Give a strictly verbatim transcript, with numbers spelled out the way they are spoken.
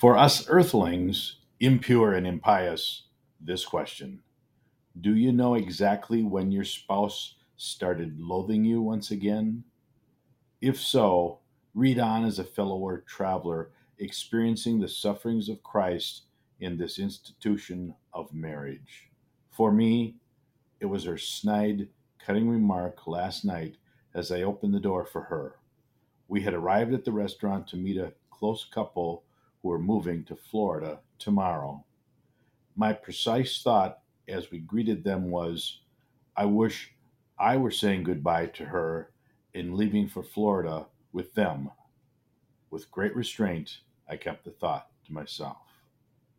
For us earthlings, impure and impious, this question: do you know exactly when your spouse started loathing you once again? If so, read on as a fellow traveler experiencing the sufferings of Christ in this institution of marriage. For me, it was her snide, cutting remark last night as I opened the door for her. We had arrived at the restaurant to meet a close couple who were moving to Florida tomorrow. My precise thought as we greeted them was, I wish I were saying goodbye to her and leaving for Florida with them. With great restraint, I kept the thought to myself.